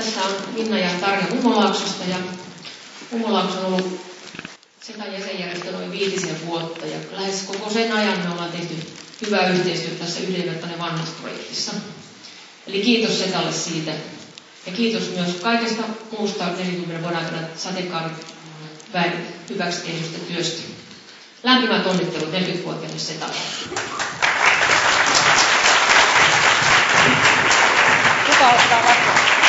Tässä on Minna ja Tarja Mumolaaksosta ja Mumolaakso on ollut Setan jäsenjärjestö noin 5 vuotta ja lähes koko sen ajan me ollaan tehty hyvää yhteistyötä tässä Yhdenvertainen vanhus-projektissa. Eli kiitos Setalle siitä ja kiitos myös kaikesta muusta 40 vuoden aikana sateenkaaren väen hyväksi tehdystä työstä. Lämpimät onnittelut 40-vuotiaille Setalle. Kuka ottaa vastaan?